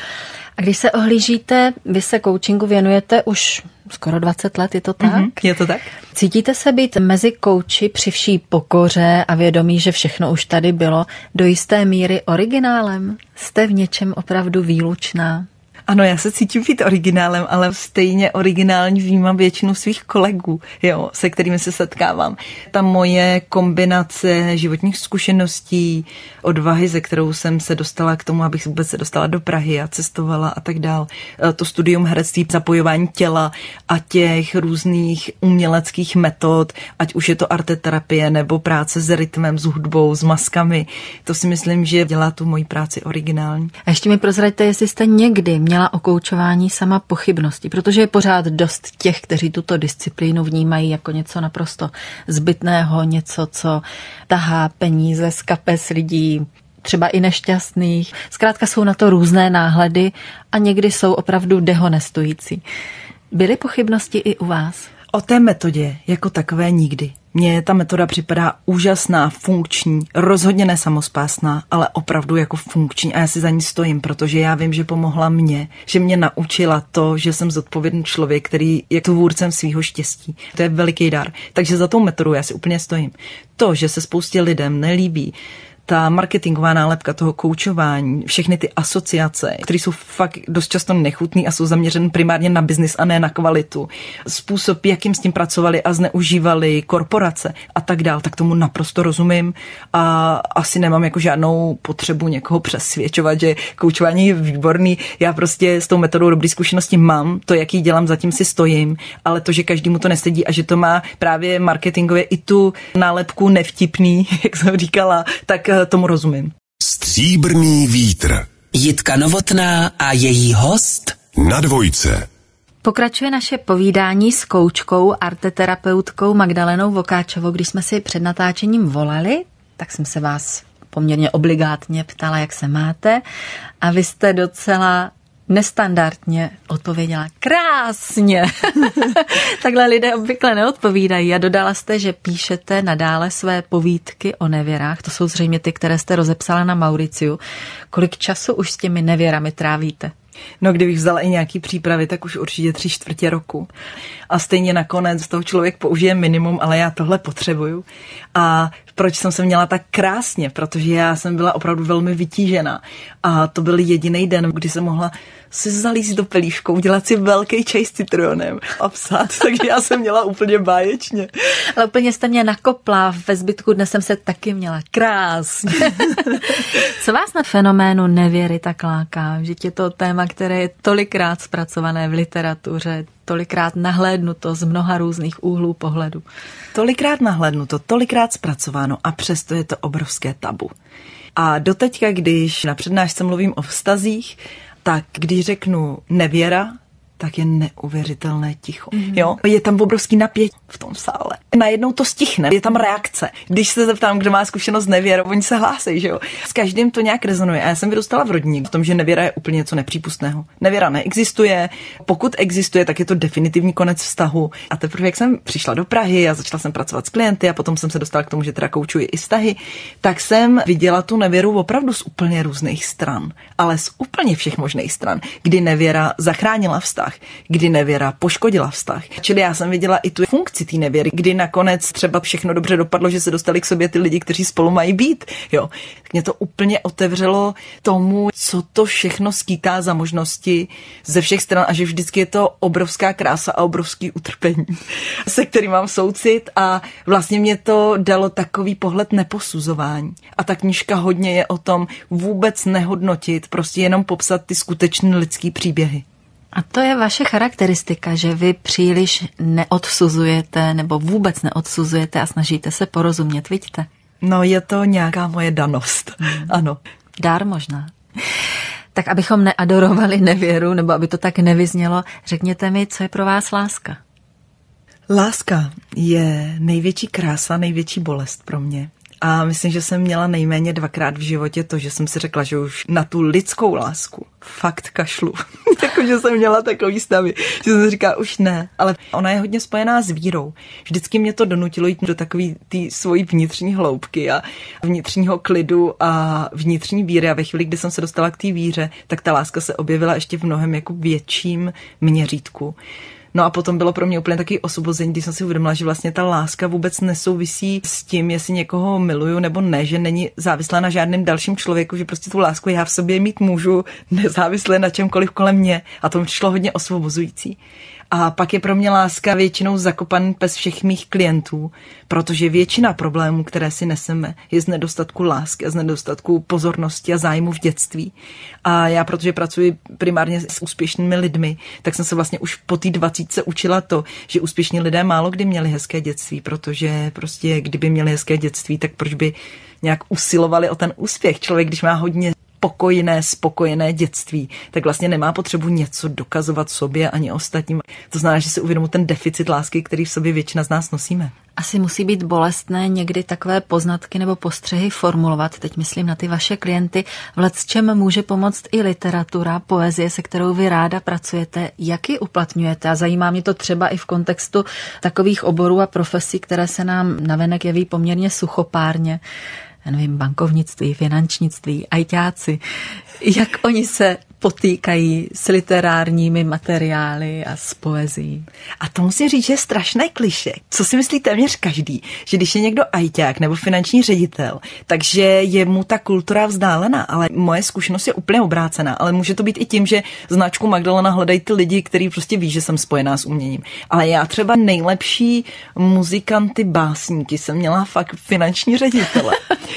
A když se ohlížíte, vy se coachingu věnujete už skoro dvacet let, je to tak? Mm-hmm, je to tak. Cítíte se být mezi kouči při vší pokoře a vědomí, že všechno už tady bylo, do jisté míry originálem? Jste v něčem opravdu výlučná? Ano, já se cítím být originálem, ale stejně originální vnímám většinu svých kolegů, jo, se kterými se setkávám. Ta moje kombinace životních zkušeností, odvahy, ze kterou jsem se dostala k tomu, abych vůbec se dostala do Prahy a cestovala a tak dál. To studium herectví, zapojování těla a těch různých uměleckých metod, ať už je to arteterapie nebo práce s rytmem, s hudbou, s maskami. To si myslím, že dělá tu moji práci originální. A ještě mi prozraďte, jestli jste někdy měla o koučování sama pochybnosti, protože je pořád dost těch, kteří tuto disciplínu vnímají jako něco naprosto zbytného, něco, co tahá peníze z kapes lidí, třeba i nešťastných. Zkrátka jsou na to různé náhledy a někdy jsou opravdu dehonestující. Byly pochybnosti i u vás? O té metodě jako takové nikdy. Mně ta metoda připadá úžasná, funkční, rozhodně ne samospásná, ale opravdu jako funkční a já si za ní stojím, protože já vím, že pomohla mně, že mě naučila to, že jsem zodpovědný člověk, který je tvůrcem svýho štěstí. To je veliký dar. Takže za tou metodou já si úplně stojím. To, že se spoustě lidem nelíbí ta marketingová nálepka toho koučování, všechny ty asociace, které jsou fakt dost často nechutný a jsou zaměřené primárně na biznis a ne na kvalitu. Způsob, jakým s tím pracovali a zneužívali korporace a tak dál, tak tomu naprosto rozumím a asi nemám jako žádnou potřebu někoho přesvědčovat, že koučování je výborný. Já prostě s tou metodou dobrý zkušenosti mám, to, jaký dělám, zatím si stojím, ale to, že každému to nesedí a že to má právě marketingově i tu nálepku nevtipný, jak jsem říkala, tak tomu rozumím. Stříbrný vítr. Jitka Novotná a její host na Dvojce. Pokračuje naše povídání s koučkou, arteterapeutkou Magdalenou Vokáčovou. Když jsme si před natáčením volali, tak jsem se vás poměrně obligátně ptala, jak se máte a vy jste docela nestandardně odpověděla krásně. Takhle lidé obvykle neodpovídají. A dodala jste, že píšete nadále své povídky o nevěrách. To jsou zřejmě ty, které jste rozepsala na Mauriciu. Kolik času už s těmi nevěrami trávíte? No, kdybych vzala i nějaký přípravy, tak už určitě tři čtvrtě roku. A stejně nakonec toho člověk použije minimum, ale já tohle potřebuju. A proč jsem se měla tak krásně? Protože já jsem byla opravdu velmi vytížená. A to byl jediný den, kdy jsem mohla si zalízt do pelíšku, udělat si velký čaj s citronem a psát. Takže já jsem měla úplně báječně. Ale úplně jste mě nakopla. Ve zbytku dne jsem se taky měla krásně. Co vás na fenoménu nevěry tak láká? Že je to téma, které je tolikrát zpracované v literatuře, tolikrát nahlédnuto z mnoha různých úhlů pohledu. Tolikrát nahlédnuto, tolikrát zpracováno a přesto je to obrovské tabu. A doteďka, když na přednášce mluvím o vztazích, tak když řeknu nevěra, tak je neuvěřitelné ticho. Mm. Jo? Je tam obrovský napětí v tom sále. Najednou to stichne, je tam reakce. Když se zeptám, kdo má zkušenost s nevěrou, oni se hlásí, že jo. S každým to nějak rezonuje. A já jsem vyrůstala v rodině v tom, že nevěra je úplně něco nepřípustného. Nevěra neexistuje. Pokud existuje, tak je to definitivní konec vztahu. A teprve, jak jsem přišla do Prahy a začala jsem pracovat s klienty a potom jsem se dostala k tomu, že teda koučuji i vztahy, tak jsem viděla tu nevěru opravdu z úplně různých stran, ale z úplně všech možných stran, kdy nevěra zachránila vztah, kdy nevěra poškodila vztah. Čili já jsem viděla i tu funkci té nevěry, kdy nakonec třeba všechno dobře dopadlo, že se dostali k sobě ty lidi, kteří spolu mají být. Jo. Tak mě to úplně otevřelo tomu, co to všechno skýtá za možnosti ze všech stran a že vždycky je to obrovská krása a obrovský utrpení, se kterým mám soucit a vlastně mě to dalo takový pohled neposuzování. A ta knížka hodně je o tom vůbec nehodnotit, prostě jenom popsat ty skutečné lidský příběhy. A to je vaše charakteristika, že vy příliš neodsuzujete nebo vůbec neodsuzujete a snažíte se porozumět, vidíte? No je to nějaká moje danost, hmm. ano. Dár možná. Tak abychom neadorovali nevěru, nebo aby to tak nevyznělo, řekněte mi, co je pro vás láska? Láska je největší krása, největší bolest pro mě. A myslím, že jsem měla nejméně dvakrát v životě to, že jsem si řekla, že už na tu lidskou lásku fakt kašlu. Takže jsem měla takový stavy, že jsem si říkala, už ne. Ale ona je hodně spojená s vírou. Vždycky mě to donutilo jít do takový ty svojí vnitřní hloubky a vnitřního klidu a vnitřní víry. A ve chvíli, kdy jsem se dostala k té víře, tak ta láska se objevila ještě v mnohem jako větším měřítku. No a potom bylo pro mě úplně takový osvobození, když jsem si uvědomila, že vlastně ta láska vůbec nesouvisí s tím, jestli někoho miluju nebo ne, že není závislá na žádném dalším člověku, že prostě tu lásku já v sobě mít můžu nezávisle na čemkoliv kolem mě. A to mi přišlo hodně osvobozující. A pak je pro mě láska většinou zakopaný pes všech mých klientů, protože většina problémů, které si neseme, je z nedostatku lásky a z nedostatku pozornosti a zájmu v dětství. A já, protože pracuji primárně s úspěšnými lidmi, tak jsem se vlastně už po té dvacítce učila to, že úspěšní lidé málo kdy měli hezké dětství, protože prostě kdyby měli hezké dětství, tak proč by nějak usilovali o ten úspěch. Člověk, když má hodně pokojné, spokojené dětství, tak vlastně nemá potřebu něco dokazovat sobě ani ostatním. To znamená, že si uvědomuji ten deficit lásky, který v sobě většina z nás nosíme. Asi musí být bolestné někdy takové poznatky nebo postřehy formulovat. Teď myslím na ty vaše klienty. V lecčem může pomoct i literatura, poezie, se kterou vy ráda pracujete. Jak ji uplatňujete? A zajímá mě to třeba i v kontextu takových oborů a profesí, které se nám navenek jeví poměrně suchopárně. Já nevím, bankovnictví, finančnictví, ajťáci, jak oni se potýkají s literárními materiály a s poezií. A to musím říct, že je strašné klišé. Co si myslí téměř každý, že když je někdo ajťák nebo finanční ředitel, takže je mu ta kultura vzdálená, ale moje zkušenost je úplně obrácená, ale může to být i tím, že značku Magdalena hledají ty lidi, kteří prostě ví, že jsem spojená s uměním. Ale já třeba nejlepší muzikanty, básníky jsem měla fakt finanční ředitele.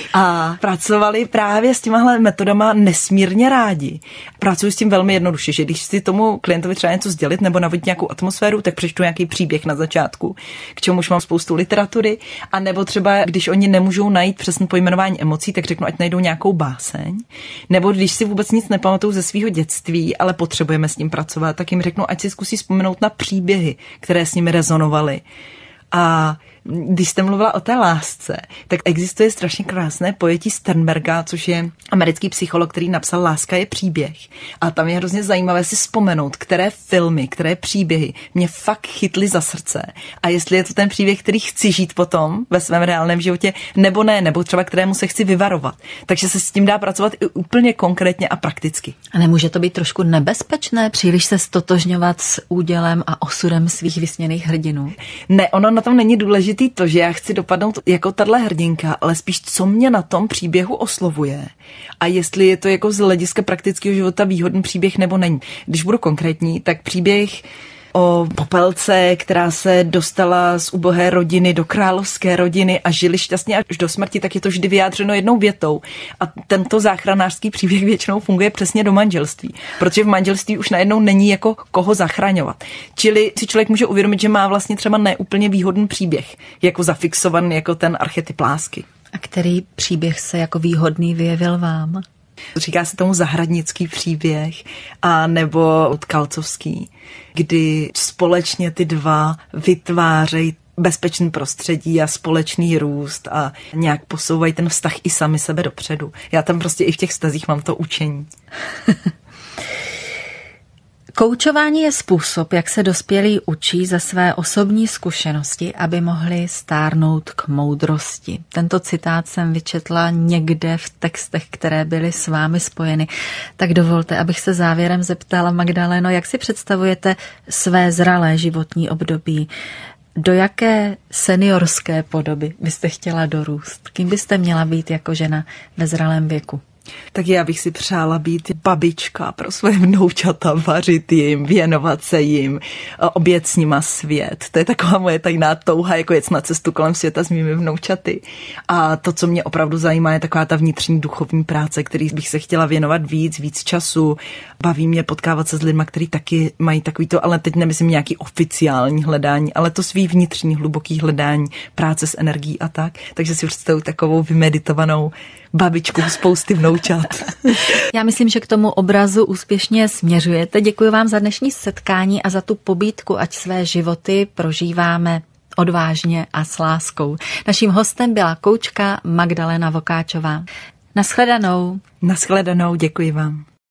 A pracovali právě s těmahle metodama nesmírně rádi. Pracuji s tím velmi jednoduše, že když si tomu klientovi třeba něco sdělit nebo navodit nějakou atmosféru, tak přečtu nějaký příběh na začátku, k čemu už mám spoustu literatury, a nebo třeba když oni nemůžou najít přesné pojmenování emocí, tak řeknu, ať najdou nějakou báseň, nebo když si vůbec nic nepamatují ze svého dětství, ale potřebujeme s tím pracovat, tak jim řeknu, ať si zkusí vzpomenout na příběhy, které s nimi rezonovaly. A když jste mluvila o té lásce, tak existuje strašně krásné pojetí Sternberga, což je americký psycholog, který napsal Láska je příběh. A tam je hrozně zajímavé si vzpomenout, které filmy, které příběhy mě fakt chytly za srdce. A jestli je to ten příběh, který chci žít potom ve svém reálném životě, nebo ne, nebo třeba kterému se chci vyvarovat. Takže se s tím dá pracovat i úplně konkrétně a prakticky. A nemůže to být trošku nebezpečné, příliš se stotožňovat s údělem a osudem svých vysněných hrdinů? Ne, ono na tom není důležité to, že já chci dopadnout jako tahle hrdinka, ale spíš co mě na tom příběhu oslovuje a jestli je to jako z hlediska praktického života výhodný příběh nebo není. Když budu konkrétní, tak příběh o Popelce, která se dostala z ubohé rodiny do královské rodiny a žili šťastně až do smrti, tak je to vždy vyjádřeno jednou větou. A tento záchranářský příběh většinou funguje přesně do manželství, protože v manželství už najednou není jako koho zachraňovat. Čili si člověk může uvědomit, že má vlastně třeba neúplně výhodný příběh, jako zafixovaný jako ten archetyp lásky. A který příběh se jako výhodný vyjevil vám? Říká se tomu zahradnický příběh a nebo tkalcovský, kdy společně ty dva vytvářejí bezpečný prostředí a společný růst a nějak posouvají ten vztah i sami sebe dopředu. Já tam prostě i v těch vztazích mám to učení. Koučování je způsob, jak se dospělí učí ze své osobní zkušenosti, aby mohli stárnout k moudrosti. Tento citát jsem vyčetla někde v textech, které byly s vámi spojeny. Tak dovolte, abych se závěrem zeptala, Magdaleno, jak si představujete své zralé životní období? Do jaké seniorské podoby byste chtěla dorůst? Kým byste měla být jako žena ve zralém věku? Tak já bych si přála být babička pro své vnoučata, vařit jim, věnovat se jim, objet s nima svět. To je taková moje tajná touha, jako jet na cestu kolem světa s mými vnoučaty. A to, co mě opravdu zajímá, je taková ta vnitřní duchovní práce, který bych se chtěla věnovat víc, víc času. Baví mě potkávat se s lidma, kteří taky mají takový to, ale teď nemyslím nějaký oficiální hledání, ale to svý vnitřní hluboký hledání, práce s energií a tak. Takže si představuji takovou vymeditovanou babičku spousty vnoučat. Já myslím, že k tomu obrazu úspěšně směřujete. Děkuji vám za dnešní setkání a za tu pobídku, ať své životy prožíváme odvážně a s láskou. Naším hostem byla koučka Magdalena Vokáčová. Naschledanou. Naschledanou, děkuji vám.